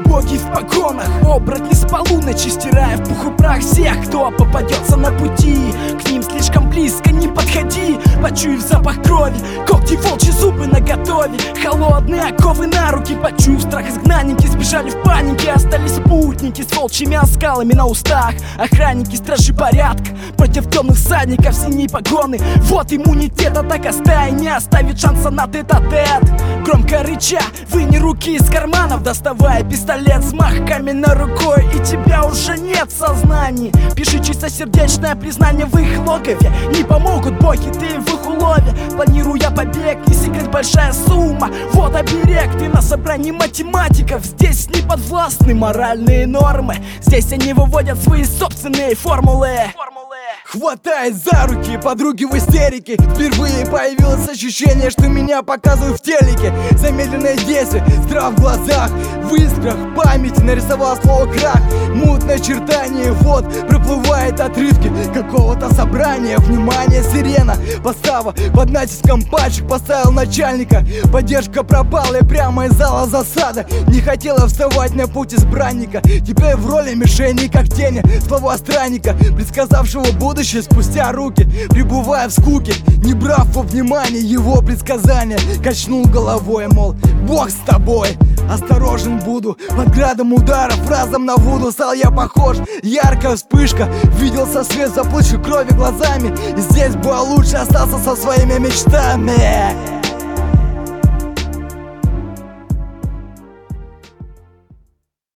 боги в погонах, оборотни с полуночи, стирая в пух и прах всех, кто попадется на пути. К ним слишком близко не подходи, почуяв запах крови, когти, волчьи зубы наготове, холодные оковы на руки. Почуяв страх, изгнанники сбежали в панике, остались спутники с волчьими оскалами на устах. Охранники, стражи порядка против темных всадников, синие погоны. Вот иммунитет, атака стаи не оставит шанса на тет-а-тет. Громко рыча, выни руки из карманов, доставая пистолет, взмах каменной рукой, и тебя уже нет в сознании. Пиши чистосердечное признание в их логове. Не помогут боги, ты в их улове. Планируя побег, не секрет, большая сумма. Вот оберег, ты на собрании математиков. Здесь не подвластны моральные нормы, здесь они выводят свои собственные формулы. Хватает за руки, подруги в истерике. Впервые появилось ощущение, что меня показывают в телеке. Замедленное действие, страх в глазах, в искрах памяти нарисовал слово крах. Мутное очертание, вот проплывает отрывки какого-то собрания. Внимание, сирена, подстава, под натиском пальчик поставил начальника. Поддержка пропала и прямо из зала засада. Не хотела вставать на путь избранника. Теперь в роли мишени, как тени, слова странника, предсказавшего будущее спустя руки, пребывая в скуке, не брав во внимание его предсказания. Качнул головой, мол, Бог с тобой. Осторожен буду, под градом ударов, разом на Вуду стал я похож. Яркая вспышка, виделся свет заплывших крови глазами. И здесь бы лучше остался со своими мечтами.